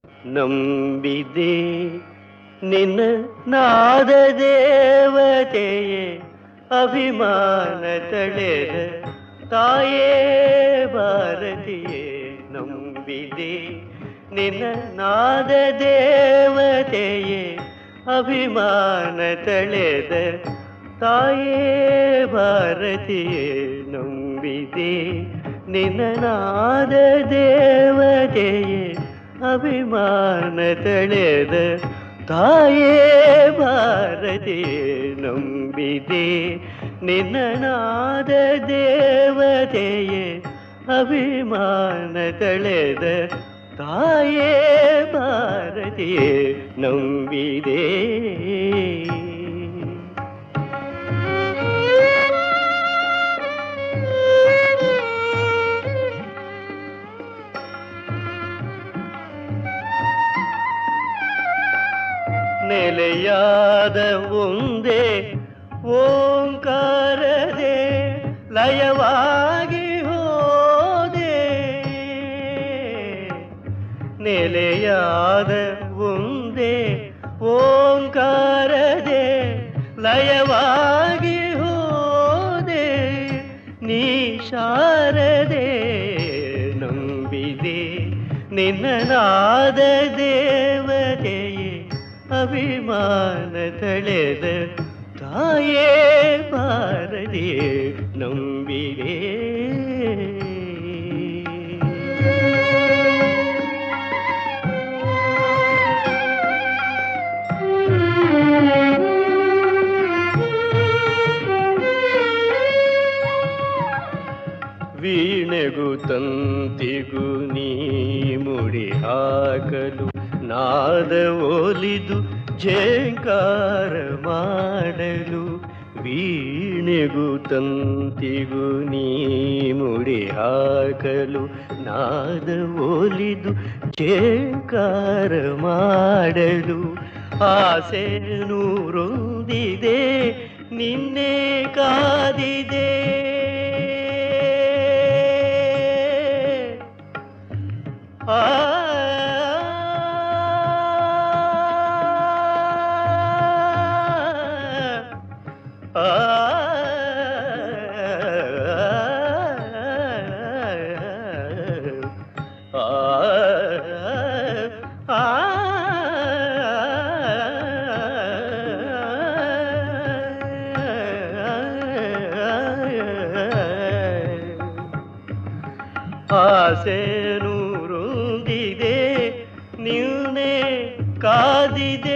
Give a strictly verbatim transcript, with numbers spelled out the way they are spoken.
ನಂಬಿದೆ ನಿನ್ನ ನಾದ ದೇವತೆಯೇ ಅಭಿಮಾನ ತಳೆದ ತಾಯೇ ಭಾರತಿಯೇ ನಂಬಿದೆ ನಿನ್ನ ನಾದ ದೇವತೆಯೇ ಅಭಿಮಾನ ತಳೆದ ತಾಯೇ ಭಾರತಿಯೇ ನಂಬಿದೆ ನಿನ್ನ ನಾದ ದೇವತೆಯೇ ಅಭಿಮಾನ ತಳೆದ ತಾಯೇ ಭಾರತಿಯೇ ನಂಬಿದೆ ನಿನ್ನ ನಾದ ದೇವತೆಯೇ ಅಭಿಮಾನ ತಳೆದ ತಾಯೇ ಭಾರತಿಯೇ ನಂಬಿದೆ. ನೆಲೆಯಾದ ಒಂದೇ ಓಂಕಾರದೆ ಲಯವಾಗಿ ಹೋದೆ, ನೆಲೆಯಾದ ಒಂದೇ ಓಂಕಾರದೆ ಲಯವಾಗಿ ಹೋದೆ, ನೀ ಶಾರದೆ ನಂಬಿದೆ ನಿನ್ನ ನಾದ ದೇವತೆಯೇ ಅಭಿಮಾನ ತಳೆದ ತಾಯೇ ಭಾರತಿಯೇ ನಂಬಿದೆ. ವೀಣೆಗೂ ತಂತಿಗೂ ನೀ ಮುಡಿ ಹಾಕಲು ನಾದ ಒಲಿದು ಝೇಂಕಾರ ಮಾಡಲು, ವೀಣೆಗೂ ತಂತಿಗೂ ನೀ ಮುಡಿ ಹಾಕಲು ನಾದ ಒಲಿದು ಝೇಂಕಾರ ಮಾಡಲು, ಆಸೆ ನೂರೊಂದಿದೆ ನಿನ್ನೆ ಕಾದಿದೆ, ಆ ಆಸೆ ನೂರೊಂದಿದೆ ನಿನ್ನೆ ಕಾದಿದೆ,